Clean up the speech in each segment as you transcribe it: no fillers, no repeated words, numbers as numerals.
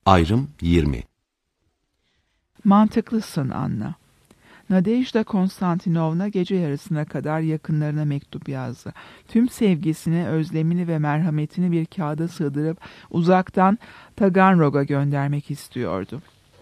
Ayrım 20. Mantıklısın Anna. Nadejda Konstantinovna gece yarısına kadar yakınlarına mektup yazdı. Tüm sevgisini, özlemini ve merhametini bir kağıda sığdırıp uzaktan Taganrog'a göndermek istiyordu.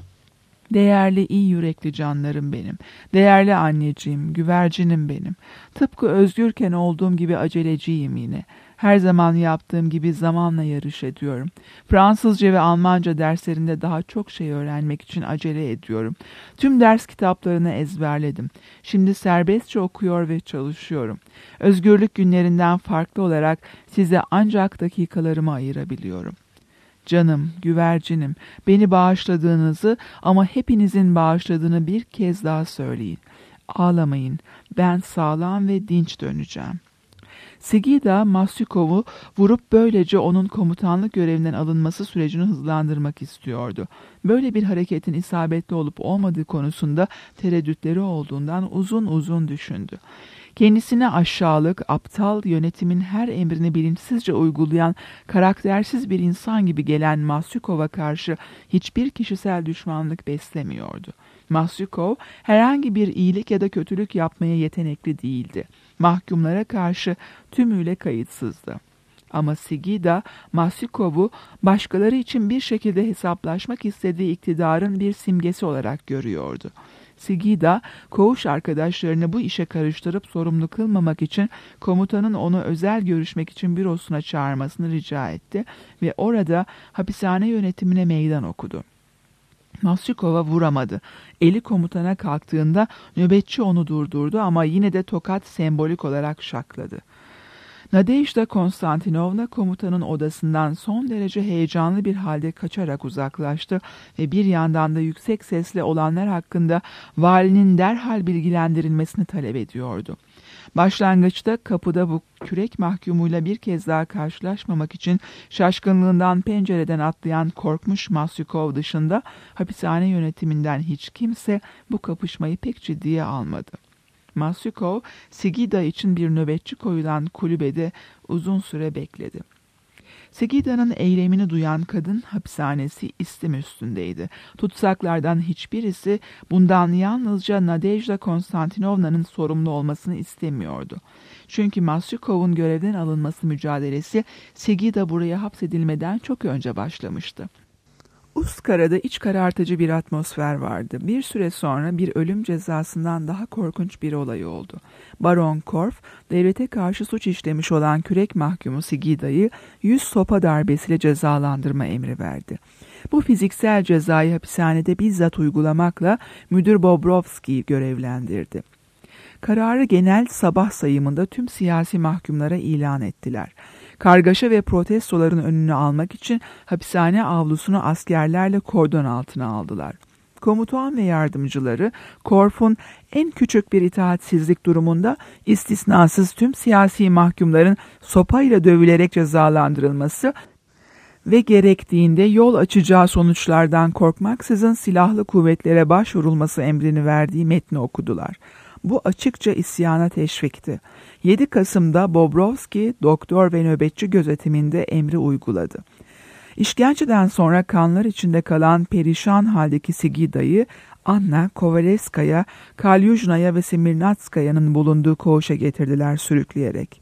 Değerli, iyi yürekli canlarım benim. Değerli anneciğim, güvercinim benim. Tıpkı özgürken olduğum gibi aceleciyim yine. Her zaman yaptığım gibi zamanla yarış ediyorum. Fransızca ve Almanca derslerinde daha çok şey öğrenmek için acele ediyorum. Tüm ders kitaplarını ezberledim. Şimdi serbestçe okuyor ve çalışıyorum. Özgürlük günlerinden farklı olarak size ancak dakikalarımı ayırabiliyorum. Canım, güvercinim, beni bağışladığınızı ama hepinizin bağışladığını bir kez daha söyleyin. Ağlamayın, ben sağlam ve dinç döneceğim. Sigida Masyukov'u vurup böylece onun komutanlık görevinden alınması sürecini hızlandırmak istiyordu. Böyle bir hareketin isabetli olup olmadığı konusunda tereddütleri olduğundan uzun uzun düşündü. Kendisine aşağılık, aptal, yönetimin her emrini bilinçsizce uygulayan, karaktersiz bir insan gibi gelen Masyukov'a karşı hiçbir kişisel düşmanlık beslemiyordu. Masyukov herhangi bir iyilik ya da kötülük yapmaya yetenekli değildi. Mahkumlara karşı tümüyle kayıtsızdı. Ama Sigida, Masyukov'u başkaları için bir şekilde hesaplaşmak istediği iktidarın bir simgesi olarak görüyordu. Sigida, koğuş arkadaşlarını bu işe karıştırıp sorumlu kılmamak için komutanın onu özel görüşmek için bürosuna çağırmasını rica etti ve orada hapishane yönetimine meydan okudu. Masyukov'a vuramadı. Eli komutana kalktığında nöbetçi onu durdurdu ama yine de tokat sembolik olarak şakladı. Nadejda Konstantinovna komutanın odasından son derece heyecanlı bir halde kaçarak uzaklaştı ve bir yandan da yüksek sesle olanlar hakkında valinin derhal bilgilendirilmesini talep ediyordu. Başlangıçta kapıda bu kürek mahkumuyla bir kez daha karşılaşmamak için şaşkınlığından pencereden atlayan korkmuş Masyukov dışında hapishane yönetiminden hiç kimse bu kapışmayı pek ciddiye almadı. Masyukov, Sigida için bir nöbetçi koyulan kulübede uzun süre bekledi. Sigida'nın eylemini duyan kadın hapishanesi istim üstündeydi. Tutsaklardan hiçbirisi bundan yalnızca Nadejda Konstantinovna'nın sorumlu olmasını istemiyordu. Çünkü Masyukov'un görevden alınması mücadelesi Sigida buraya hapsedilmeden çok önce başlamıştı. Uskara'da iç karartıcı bir atmosfer vardı. Bir süre sonra bir ölüm cezasından daha korkunç bir olay oldu. Baron Korf, devlete karşı suç işlemiş olan kürek mahkumu Sigida'yı 100 sopa darbesiyle cezalandırma emri verdi. Bu fiziksel cezayı hapishanede bizzat uygulamakla müdür Bobrovski'yi görevlendirdi. Kararı genel sabah sayımında tüm siyasi mahkumlara ilan ettiler. Kargaşa ve protestoların önünü almak için hapishane avlusunu askerlerle kordon altına aldılar. Komutan ve yardımcıları Korf'un en küçük bir itaatsizlik durumunda istisnasız tüm siyasi mahkumların sopayla dövülerek cezalandırılması ve gerektiğinde yol açacağı sonuçlardan korkmaksızın silahlı kuvvetlere başvurulması emrini verdiği metni okudular. Bu açıkça isyana teşvikti. 7 Kasım'da Bobrovski, doktor ve nöbetçi gözetiminde emri uyguladı. İşkenceden sonra kanlar içinde kalan perişan haldeki Sigida'yı Anna Kovalevskaya, Kalyujnaya ve Semirnatskaya'nın bulunduğu koğuşa getirdiler sürükleyerek.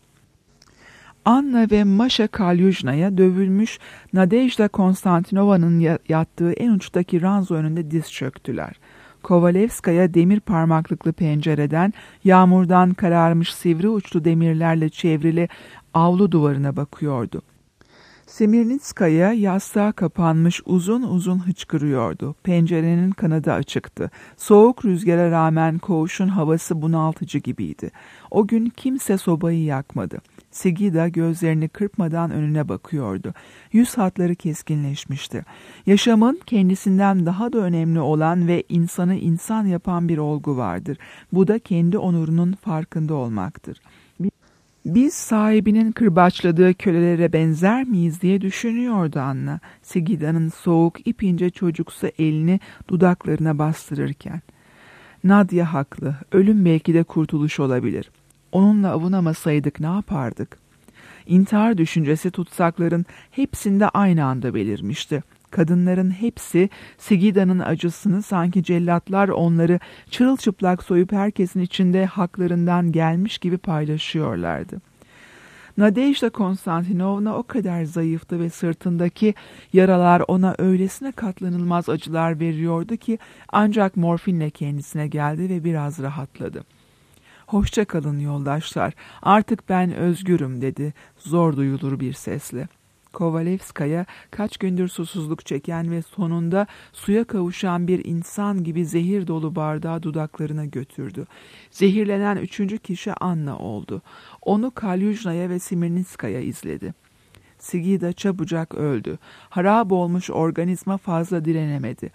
Anna ve Masha Kalyujnaya dövülmüş Nadejda Konstantinova'nın yattığı en uçtaki ranzo önünde diz çöktüler. Kovalevskaya demir parmaklıklı pencereden yağmurdan kararmış sivri uçlu demirlerle çevrili avlu duvarına bakıyordu. Semirnitskaya yastığa kapanmış uzun uzun hıçkırıyordu. Pencerenin kanadı açıktı. Soğuk rüzgara rağmen koğuşun havası bunaltıcı gibiydi. O gün kimse sobayı yakmadı. Sigida gözlerini kırpmadan önüne bakıyordu. Yüz hatları keskinleşmişti. Yaşamın kendisinden daha da önemli olan ve insanı insan yapan bir olgu vardır. Bu da kendi onurunun farkında olmaktır. Biz sahibinin kırbaçladığı kölelere benzer miyiz diye düşünüyordu Anna. Sigida'nın soğuk ipince çocuksu elini dudaklarına bastırırken. Nadia haklı. Ölüm belki de kurtuluş olabilir. Onunla avunamasaydık ne yapardık? İntihar düşüncesi tutsakların hepsinde aynı anda belirmişti. Kadınların hepsi Sigida'nın acısını, sanki cellatlar onları çırılçıplak soyup herkesin içinde haklarından gelmiş gibi paylaşıyorlardı. Nadejda Konstantinovna o kadar zayıftı ve sırtındaki yaralar ona öylesine katlanılmaz acılar veriyordu ki ancak morfinle kendisine geldi ve biraz rahatladı. "Hoşça kalın yoldaşlar, artık ben özgürüm," dedi zor duyulur bir sesle. Kovalevskaya kaç gündür susuzluk çeken ve sonunda suya kavuşan bir insan gibi zehir dolu bardağı dudaklarına götürdü. Zehirlenen üçüncü kişi Anna oldu. Onu Kalyujnaya ve Simirnitskaya izledi. Sigida çabucak öldü. Harap olmuş organizma fazla direnemedi.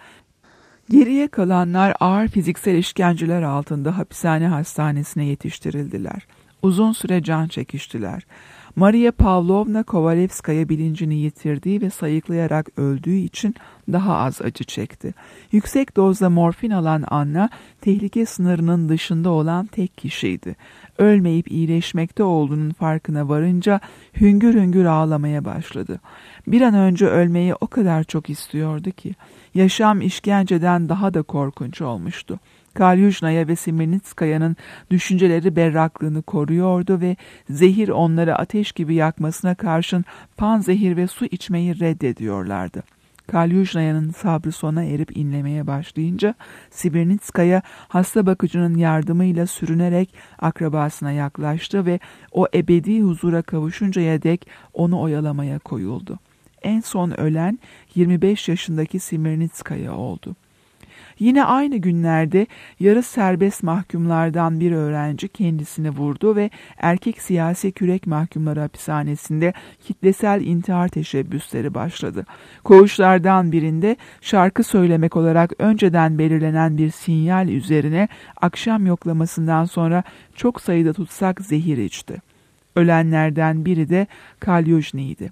Geriye kalanlar ağır fiziksel işkenceler altında hapishane hastanesine yetiştirildiler. Uzun süre can çekiştiler. Maria Pavlovna Kovalevskaya bilincini yitirdiği ve sayıklayarak öldüğü için daha az acı çekti. Yüksek dozda morfin alan Anna, tehlike sınırının dışında olan tek kişiydi. Ölmeyip iyileşmekte olduğunun farkına varınca hüngür hüngür ağlamaya başladı. Bir an önce ölmeyi o kadar çok istiyordu ki, yaşam işkenceden daha da korkunç olmuştu. Kalyujnaya ve Simirnitskaya'nın düşünceleri berraklığını koruyordu ve zehir onları ateş gibi yakmasına karşın panzehir ve su içmeyi reddediyorlardı. Kalyujnaya'nın sabrı sona erip inlemeye başlayınca Simirnitskaya hasta bakıcının yardımıyla sürünerek akrabasına yaklaştı ve o ebedi huzura kavuşuncaya dek onu oyalamaya koyuldu. En son ölen 25 yaşındaki Simirnitskaya oldu. Yine aynı günlerde yarı serbest mahkumlardan bir öğrenci kendisini vurdu ve erkek siyasi kürek mahkumları hapishanesinde kitlesel intihar teşebbüsleri başladı. Koğuşlardan birinde şarkı söylemek olarak önceden belirlenen bir sinyal üzerine akşam yoklamasından sonra çok sayıda tutsak zehir içti. Ölenlerden biri de Kalyujni'ydi.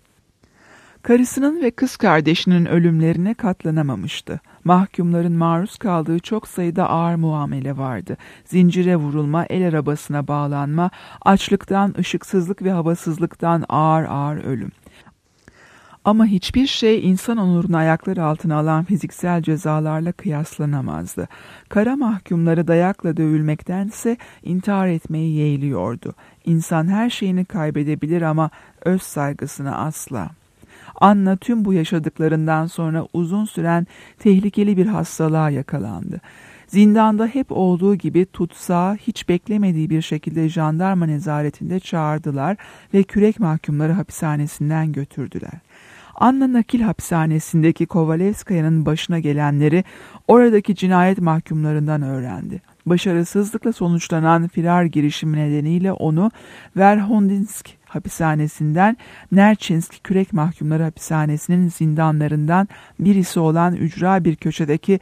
Karısının ve kız kardeşinin ölümlerine katlanamamıştı. Mahkumların maruz kaldığı çok sayıda ağır muamele vardı. Zincire vurulma, el arabasına bağlanma, açlıktan, ışıksızlık ve havasızlıktan ağır ağır ölüm. Ama hiçbir şey insan onurunu ayaklar altına alan fiziksel cezalarla kıyaslanamazdı. Kara mahkumları dayakla dövülmektense intihar etmeyi yeğliyordu. İnsan her şeyini kaybedebilir ama öz saygısını asla. Anna tüm bu yaşadıklarından sonra uzun süren tehlikeli bir hastalığa yakalandı. Zindanda hep olduğu gibi tutsağı hiç beklemediği bir şekilde jandarma nezaretinde çağırdılar ve kürek mahkumları hapishanesinden götürdüler. Anna nakil hapishanesindeki Kovalevskaya'nın başına gelenleri oradaki cinayet mahkumlarından öğrendi. Başarısızlıkla sonuçlanan firar girişimi nedeniyle onu Verhodinsk hapishanesinden Nerçinsk kürek mahkumları hapishanesinin zindanlarından birisi olan ücra bir köşedeki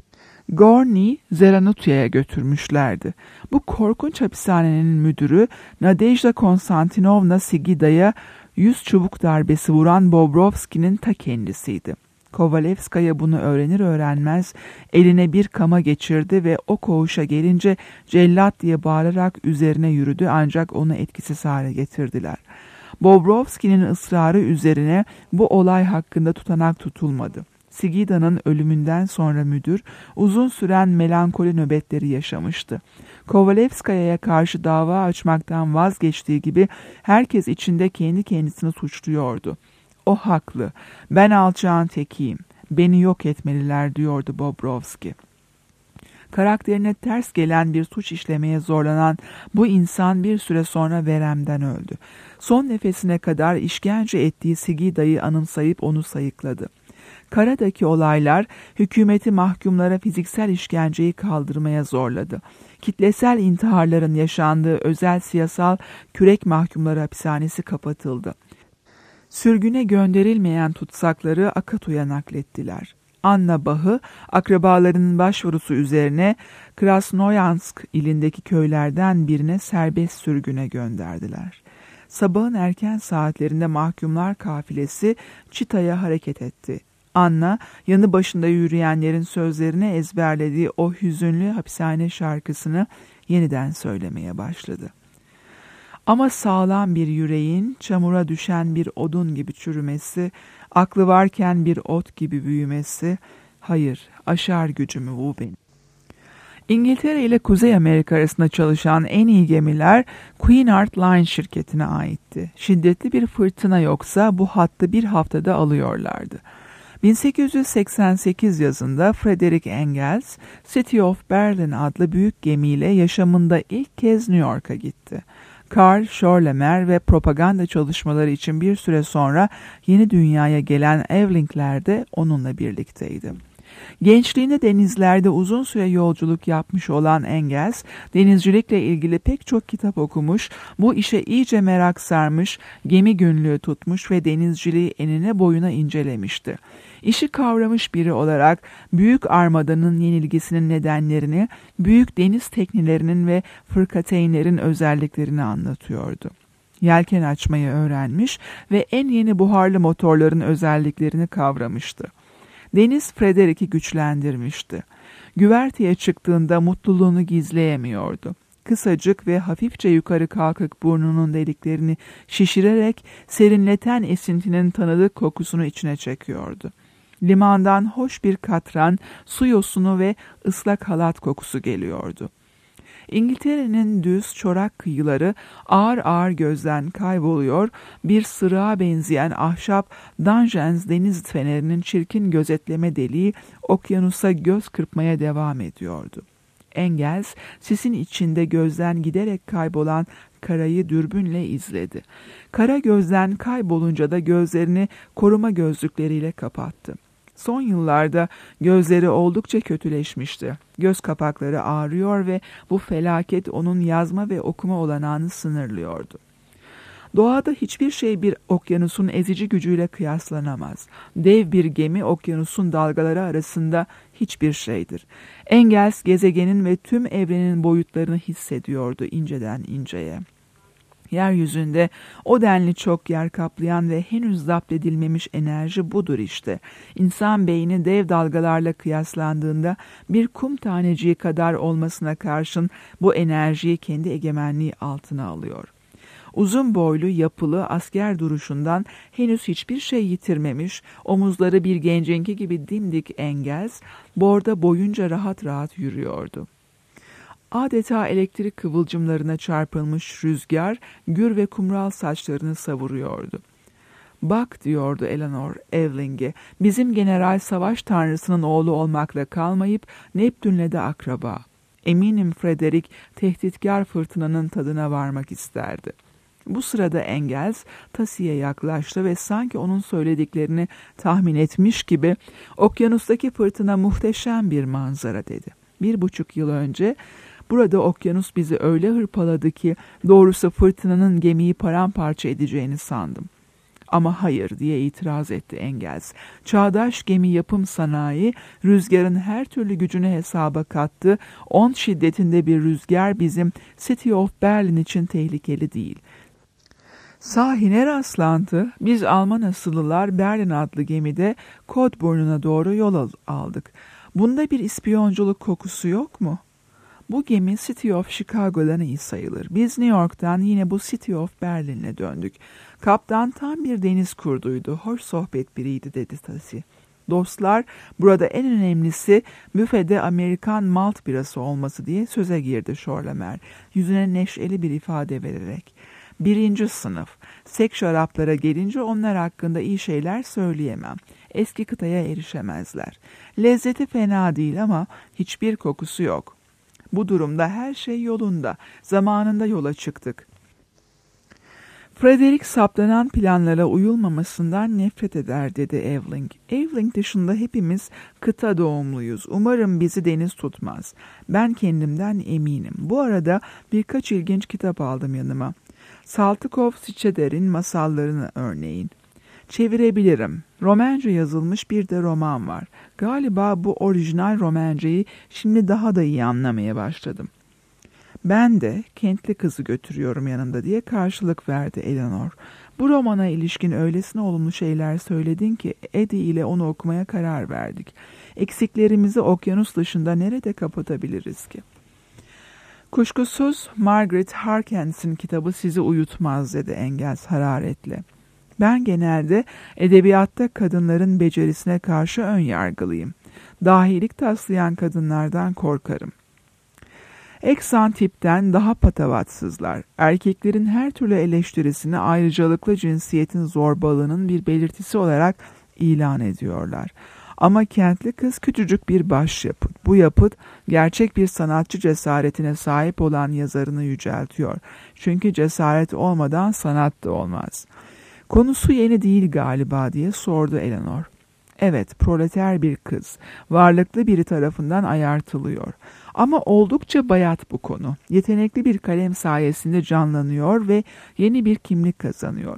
Gorny Zeranutya'ya götürmüşlerdi. Bu korkunç hapishanenin müdürü Nadejda Konstantinovna Sigida'ya 100 çubuk darbesi vuran Bobrovski'nin ta kendisiydi. Kovalevskaya bunu öğrenir öğrenmez eline bir kama geçirdi ve o koğuşa gelince cellat diye bağırarak üzerine yürüdü, ancak onu etkisiz hale getirdiler. Bobrovski'nin ısrarı üzerine bu olay hakkında tutanak tutulmadı. Sigida'nın ölümünden sonra müdür uzun süren melankoli nöbetleri yaşamıştı. Kovalevskaya'ya karşı dava açmaktan vazgeçtiği gibi herkes içinde kendi kendisini suçluyordu. O haklı, ben alçağın tekiyim, beni yok etmeliler diyordu Bobrovski. Karakterine ters gelen bir suç işlemeye zorlanan bu insan bir süre sonra veremden öldü. Son nefesine kadar işkence ettiği Sigida'yı anımsayıp onu sayıkladı. Kara'daki olaylar hükümeti mahkumlara fiziksel işkenceyi kaldırmaya zorladı. Kitlesel intiharların yaşandığı özel siyasal kürek mahkumları hapishanesi kapatıldı. Sürgüne gönderilmeyen tutsakları Akatu'ya naklettiler. Anna Bah'ı akrabalarının başvurusu üzerine Krasnoyansk ilindeki köylerden birine serbest sürgüne gönderdiler. Sabahın erken saatlerinde mahkumlar kafilesi Çita'ya hareket etti. Anna, yanı başında yürüyenlerin sözlerini ezberlediği o hüzünlü hapishane şarkısını yeniden söylemeye başladı. Ama sağlam bir yüreğin çamura düşen bir odun gibi çürümesi Aklı varken bir ot gibi büyümesi, hayır, aşar gücümü bu benim. İngiltere ile Kuzey Amerika arasında çalışan en iyi gemiler Cunard Line şirketine aitti. Şiddetli bir fırtına yoksa bu hattı bir haftada alıyorlardı. 1888 yazında Frederick Engels, City of Berlin adlı büyük gemiyle yaşamında ilk kez New York'a gitti. Karl Schorlemer ve propaganda çalışmaları için bir süre sonra yeni dünyaya gelen Evelingler de onunla birlikteydi. Gençliğinde denizlerde uzun süre yolculuk yapmış olan Engels, denizcilikle ilgili pek çok kitap okumuş, bu işe iyice merak sarmış, gemi günlüğü tutmuş ve denizciliği enine boyuna incelemişti. İşi kavramış biri olarak büyük armadanın yenilgisinin nedenlerini, büyük deniz teknelerinin ve fırkateynlerin özelliklerini anlatıyordu. Yelken açmayı öğrenmiş ve en yeni buharlı motorların özelliklerini kavramıştı. Deniz Frederick'i güçlendirmişti. Güverteye çıktığında mutluluğunu gizleyemiyordu. Kısacık ve hafifçe yukarı kalkık burnunun deliklerini şişirerek serinleten esintinin tanıdık kokusunu içine çekiyordu. Limandan hoş bir katran, su yosunu ve ıslak halat kokusu geliyordu. İngiltere'nin düz, çorak kıyıları ağır ağır gözden kayboluyor, bir sırığa benzeyen ahşap Dungeness deniz fenerinin çirkin gözetleme deliği okyanusa göz kırpmaya devam ediyordu. Engels, sisin içinde gözden giderek kaybolan karayı dürbünle izledi. Kara gözden kaybolunca da gözlerini koruma gözlükleriyle kapattı. Son yıllarda gözleri oldukça kötüleşmişti. Göz kapakları ağrıyor ve bu felaket onun yazma ve okuma olanağını sınırlıyordu. Doğada hiçbir şey bir okyanusun ezici gücüyle kıyaslanamaz. Dev bir gemi okyanusun dalgaları arasında hiçbir şeydir. Engels gezegenin ve tüm evrenin boyutlarını hissediyordu inceden inceye. Yeryüzünde o denli çok yer kaplayan ve henüz zapt edilmemiş enerji budur işte. İnsan beyni dev dalgalarla kıyaslandığında bir kum taneciği kadar olmasına karşın bu enerjiyi kendi egemenliği altına alıyor. Uzun boylu, yapılı, asker duruşundan henüz hiçbir şey yitirmemiş, omuzları bir gencinki gibi dimdik Engels, borda boyunca rahat rahat yürüyordu. Adeta elektrik kıvılcımlarına çarpılmış rüzgar, gür ve kumral saçlarını savuruyordu. "Bak," diyordu Eleanor Eveling'e, "bizim general savaş tanrısının oğlu olmakla kalmayıp Neptün'le de akraba. Eminim Frederick tehditkar fırtınanın tadına varmak isterdi." Bu sırada Engels Tasi'ye yaklaştı ve sanki onun söylediklerini tahmin etmiş gibi "Okyanustaki fırtına muhteşem bir manzara," dedi. 1,5 yıl önce burada okyanus bizi öyle hırpaladı ki doğrusu fırtınanın gemiyi paramparça edeceğini sandım. "Ama hayır," diye itiraz etti Engels. "Çağdaş gemi yapım sanayi rüzgarın her türlü gücünü hesaba kattı. 10 şiddetinde bir rüzgar bizim City of Berlin için tehlikeli değil." Sahi ne rastlantı, biz Alman asıllılar Berlin adlı gemide Kodburn'una doğru yol aldık. Bunda bir ispiyonculuk kokusu yok mu? Bu gemi City of Chicago'dan iyi sayılır. Biz New York'tan yine bu City of Berlin'e döndük. Kaptan tam bir deniz kurduydu, hoş sohbet biriydi, dedi Tasi. Dostlar, burada en önemlisi büfede Amerikan malt birası olması diye söze girdi Schorlemer, yüzüne neşeli bir ifade vererek. 1. sınıf. Sek şaraplara gelince onlar hakkında iyi şeyler söyleyemem. Eski kıtaya erişemezler. Lezzeti fena değil ama hiçbir kokusu yok. Bu durumda her şey yolunda. Zamanında yola çıktık. Frederick saplanan planlara uyulmamasından nefret eder, dedi Eveling. Eveling dışında hepimiz kıta doğumluyuz. Umarım bizi deniz tutmaz. Ben kendimden eminim. Bu arada birkaç ilginç kitap aldım yanıma. Saltykov-Sitcheder'in masallarını örneğin. Çevirebilirim. Romance yazılmış bir de roman var. Galiba bu orijinal romancayı şimdi daha da iyi anlamaya başladım. Ben de kentli kızı götürüyorum yanımda diye karşılık verdi Eleanor. Bu romana ilişkin öylesine olumlu şeyler söyledin ki Eddie ile onu okumaya karar verdik. Eksiklerimizi okyanus dışında nerede kapatabiliriz ki? Kuşkusuz Margaret Harkness'in kitabı sizi uyutmaz, dedi Engels hararetle. Ben genelde edebiyatta kadınların becerisine karşı ön yargılıyım. Dahilik taslayan kadınlardan korkarım. Eksan tipten daha patavatsızlar. Erkeklerin her türlü eleştirisini ayrıcalıklı cinsiyetin zorbalığının bir belirtisi olarak ilan ediyorlar. Ama kentli kız küçücük bir başyapıt. Bu yapıt gerçek bir sanatçı cesaretine sahip olan yazarını yüceltiyor. Çünkü cesaret olmadan sanat da olmaz. Konusu yeni değil galiba diye sordu Eleanor. Evet, proleter bir kız, varlıklı biri tarafından ayartılıyor. Ama oldukça bayat bu konu. Yetenekli bir kalem sayesinde canlanıyor ve yeni bir kimlik kazanıyor.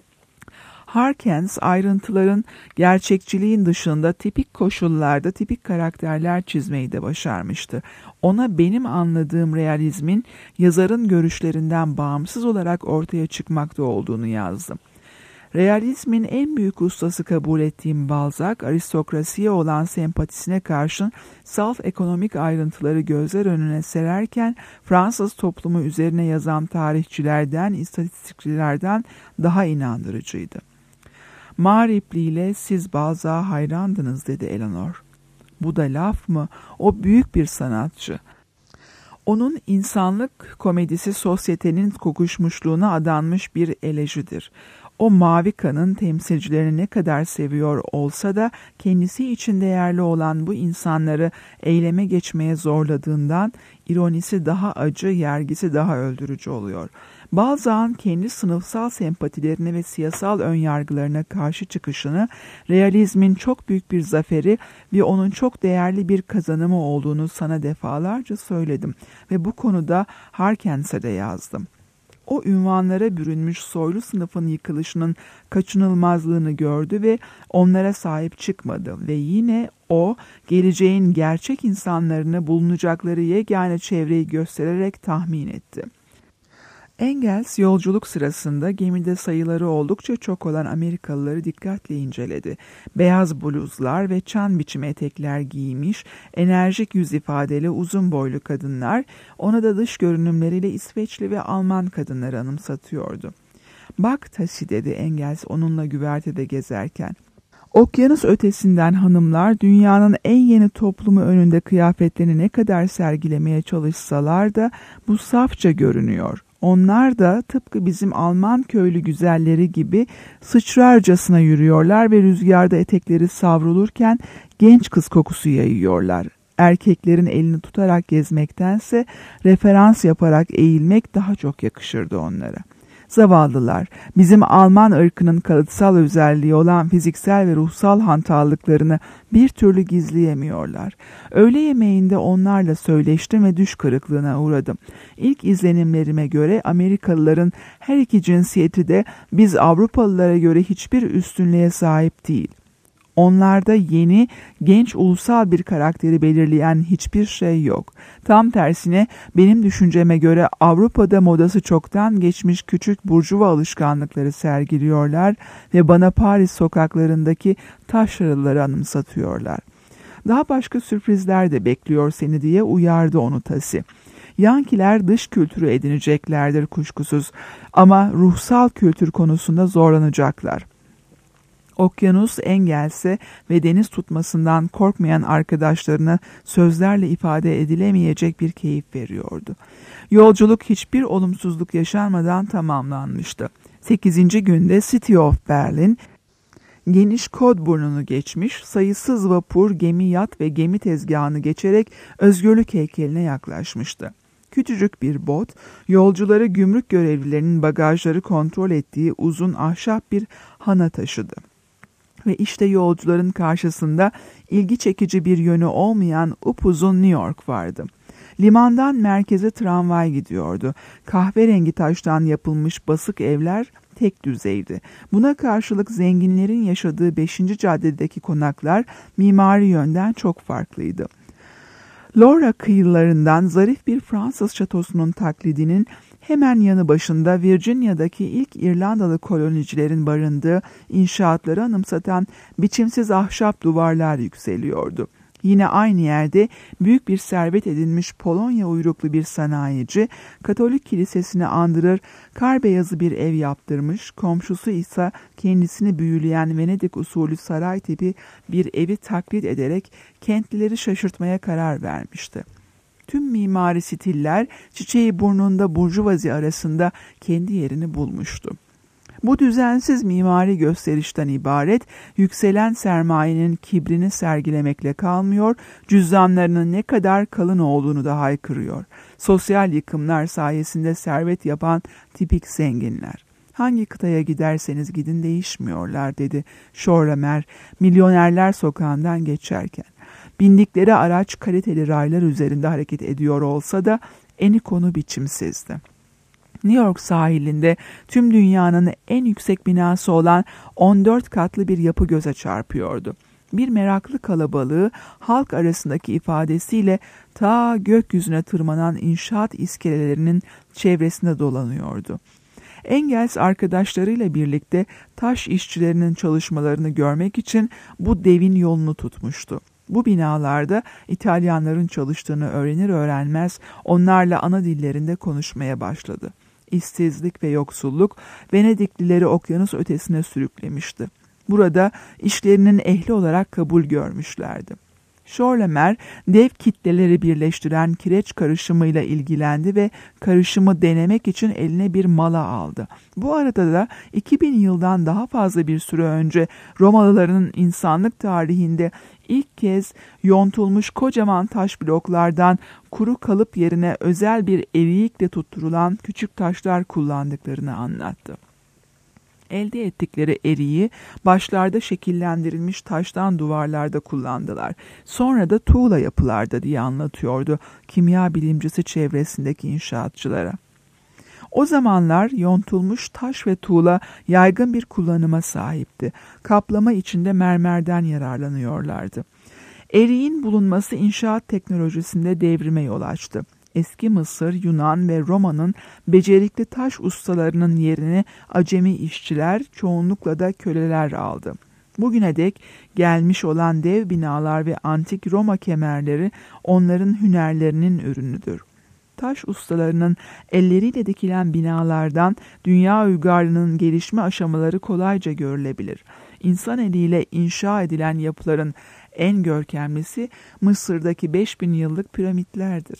Harkens ayrıntıların gerçekçiliğin dışında tipik koşullarda tipik karakterler çizmeyi de başarmıştı. Ona benim anladığım realizmin yazarın görüşlerinden bağımsız olarak ortaya çıkmakta olduğunu yazdım. Realizmin en büyük ustası kabul ettiğim Balzac, aristokrasiye olan sempatisine karşın salt ekonomik ayrıntıları gözler önüne sererken Fransız toplumu üzerine yazan tarihçilerden, istatistikçilerden daha inandırıcıydı. Mağripliyle siz Balzac'a hayrandınız dedi Eleanor. Bu da laf mı? O büyük bir sanatçı. Onun insanlık komedisi sosyetenin kokuşmuşluğuna adanmış bir elejidir. O mavi kanın temsilcilerini ne kadar seviyor olsa da kendisi için değerli olan bu insanları eyleme geçmeye zorladığından ironisi daha acı, yergisi daha öldürücü oluyor. Balzac'ın kendi sınıfsal sempatilerine ve siyasal önyargılarına karşı çıkışını, realizmin çok büyük bir zaferi ve onun çok değerli bir kazanımı olduğunu sana defalarca söyledim ve bu konuda Harkens'e de yazdım. O ünvanlara bürünmüş soylu sınıfın yıkılışının kaçınılmazlığını gördü ve onlara sahip çıkmadı ve yine o geleceğin gerçek insanlarını bulunacakları yegane çevreyi göstererek tahmin etti. Engels yolculuk sırasında gemide sayıları oldukça çok olan Amerikalıları dikkatle inceledi. Beyaz bluzlar ve çan biçimi etekler giymiş, enerjik yüz ifadeli uzun boylu kadınlar, ona da dış görünümleriyle İsveçli ve Alman kadınları anımsatıyordu. "Bak Tasi," dedi Engels onunla güvertede gezerken. "Okyanus ötesinden hanımlar dünyanın en yeni toplumu önünde kıyafetlerini ne kadar sergilemeye çalışsalar da bu safça görünüyor. Onlar da tıpkı bizim Alman köylü güzelleri gibi sıçrarcasına yürüyorlar ve rüzgarda etekleri savrulurken genç kız kokusu yayıyorlar. Erkeklerin elini tutarak gezmektense referans yaparak eğilmek daha çok yakışırdı onlara. Zavallılar, bizim Alman ırkının kalıtsal özelliği olan fiziksel ve ruhsal hantallıklarını bir türlü gizleyemiyorlar. Öğle yemeğinde onlarla söyleştim ve düş kırıklığına uğradım. İlk izlenimlerime göre Amerikalıların her iki cinsiyeti de biz Avrupalılara göre hiçbir üstünlüğe sahip değil. Onlarda yeni, genç ulusal bir karakteri belirleyen hiçbir şey yok. Tam tersine benim düşünceme göre Avrupa'da modası çoktan geçmiş küçük burjuva alışkanlıkları sergiliyorlar ve bana Paris sokaklarındaki taşralıları anımsatıyorlar. Daha başka sürprizler de bekliyor seni diye uyardı onu Tasi. Yankiler dış kültürü edineceklerdir kuşkusuz ama ruhsal kültür konusunda zorlanacaklar. Okyanus Engels'e ve deniz tutmasından korkmayan arkadaşlarına sözlerle ifade edilemeyecek bir keyif veriyordu. Yolculuk hiçbir olumsuzluk yaşanmadan tamamlanmıştı. 8. günde City of Berlin, geniş kod burnunu geçmiş, sayısız vapur, gemi, yat ve gemi tezgahını geçerek özgürlük heykeline yaklaşmıştı. Küçücük bir bot, yolcuları gümrük görevlilerinin bagajları kontrol ettiği uzun ahşap bir hana taşıdı. Ve işte yolcuların karşısında ilgi çekici bir yönü olmayan upuzun New York vardı. Limandan merkeze tramvay gidiyordu. Kahverengi taştan yapılmış basık evler tek düzeydi. Buna karşılık zenginlerin yaşadığı 5. caddedeki konaklar mimari yönden çok farklıydı. Loire kıyılarından zarif bir Fransız şatosunun taklidinin hemen yanı başında Virginia'daki ilk İrlandalı kolonicilerin barındığı inşaatları anımsatan biçimsiz ahşap duvarlar yükseliyordu. Yine aynı yerde büyük bir servet edinmiş Polonya uyruklu bir sanayici, Katolik kilisesini andırır kar beyazı bir ev yaptırmış, komşusu ise kendisini büyüleyen Venedik usulü saray tipi bir evi taklit ederek kentlileri şaşırtmaya karar vermişti. Tüm mimari stiller çiçeği burnunda burjuvazi arasında kendi yerini bulmuştu. Bu düzensiz mimari gösterişten ibaret, yükselen sermayenin kibrini sergilemekle kalmıyor, cüzdanlarının ne kadar kalın olduğunu da haykırıyor. Sosyal yıkımlar sayesinde servet yapan tipik zenginler. Hangi kıtaya giderseniz gidin değişmiyorlar, dedi Schorlemer, milyonerler sokağından geçerken. Bindikleri araç kaliteli raylar üzerinde hareket ediyor olsa da eni konu biçimsizdi. New York sahilinde tüm dünyanın en yüksek binası olan 14 katlı bir yapı göze çarpıyordu. Bir meraklı kalabalığı halk arasındaki ifadesiyle ta gökyüzüne tırmanan inşaat iskelelerinin çevresinde dolanıyordu. Engels arkadaşlarıyla birlikte taş işçilerinin çalışmalarını görmek için bu devin yolunu tutmuştu. Bu binalarda İtalyanların çalıştığını öğrenir öğrenmez onlarla ana dillerinde konuşmaya başladı. İşsizlik ve yoksulluk Venediklileri okyanus ötesine sürüklemişti. Burada işlerinin ehli olarak kabul görmüşlerdi. Schorlemer dev kitleleri birleştiren kireç karışımıyla ilgilendi ve karışımı denemek için eline bir mala aldı. Bu arada da 2000 yıldan daha fazla bir süre önce Romalıların insanlık tarihinde ilk kez yontulmuş kocaman taş bloklardan kuru kalıp yerine özel bir eriyikle tutturulan küçük taşlar kullandıklarını anlattı. Elde ettikleri eriği başlarda şekillendirilmiş taştan duvarlarda kullandılar. Sonra da tuğla yapılarda diye anlatıyordu kimya bilimcisi çevresindeki inşaatçılara. O zamanlar yontulmuş taş ve tuğla yaygın bir kullanıma sahipti. Kaplama içinde mermerden yararlanıyorlardı. Eriğin bulunması inşaat teknolojisinde devrime yol açtı. Eski Mısır, Yunan ve Roma'nın becerikli taş ustalarının yerini acemi işçiler, çoğunlukla da köleler aldı. Bugüne dek gelmiş olan dev binalar ve antik Roma kemerleri onların hünerlerinin ürünüdür. Taş ustalarının elleriyle dikilen binalardan dünya uygarlığının gelişme aşamaları kolayca görülebilir. İnsan eliyle inşa edilen yapıların en görkemlisi Mısır'daki 5000 yıllık piramitlerdir.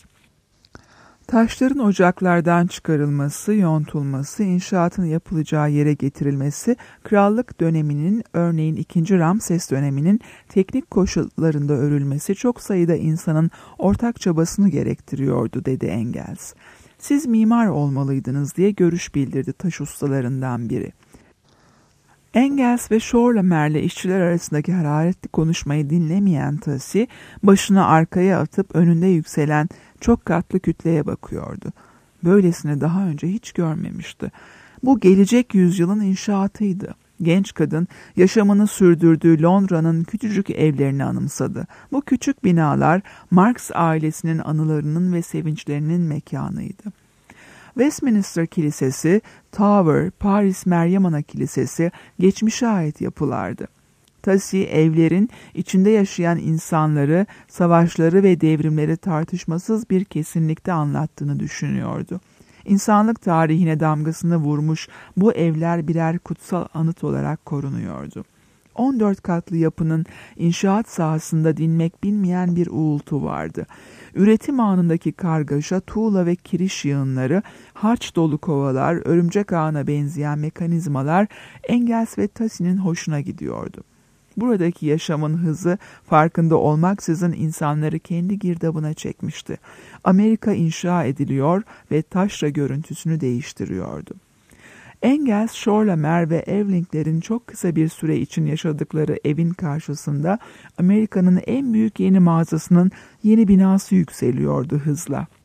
Taşların ocaklardan çıkarılması, yontulması, inşaatın yapılacağı yere getirilmesi, krallık döneminin, örneğin 2. Ramses döneminin teknik koşullarında örülmesi çok sayıda insanın ortak çabasını gerektiriyordu, dedi Engels. Siz mimar olmalıydınız diye görüş bildirdi taş ustalarından biri. Engels ve Schorlemer'le işçiler arasındaki hararetli konuşmayı dinlemeyen Tasi, başını arkaya atıp önünde yükselen çok katlı kütleye bakıyordu. Böylesini daha önce hiç görmemişti. Bu gelecek yüzyılın inşaatıydı. Genç kadın yaşamını sürdürdüğü Londra'nın küçücük evlerini anımsadı. Bu küçük binalar Marx ailesinin anılarının ve sevinçlerinin mekanıydı. Westminster Kilisesi, Tower, Paris Meryem Ana Kilisesi geçmişe ait yapılardı. Tasi evlerin içinde yaşayan insanları, savaşları ve devrimleri tartışmasız bir kesinlikte anlattığını düşünüyordu. İnsanlık tarihine damgasını vurmuş bu evler birer kutsal anıt olarak korunuyordu. 14 katlı yapının inşaat sahasında dinmek bilmeyen bir uğultu vardı. Üretim anındaki kargaşa, tuğla ve kiriş yığınları, harç dolu kovalar, örümcek ağına benzeyen mekanizmalar Engels ve Tasi'nin hoşuna gidiyordu. Buradaki yaşamın hızı farkında olmaksızın insanları kendi girdabına çekmişti. Amerika inşa ediliyor ve taşra görüntüsünü değiştiriyordu. Engels, Schorlemer ve Evling'lerin çok kısa bir süre için yaşadıkları evin karşısında Amerika'nın en büyük yeni mağazasının yeni binası yükseliyordu hızla.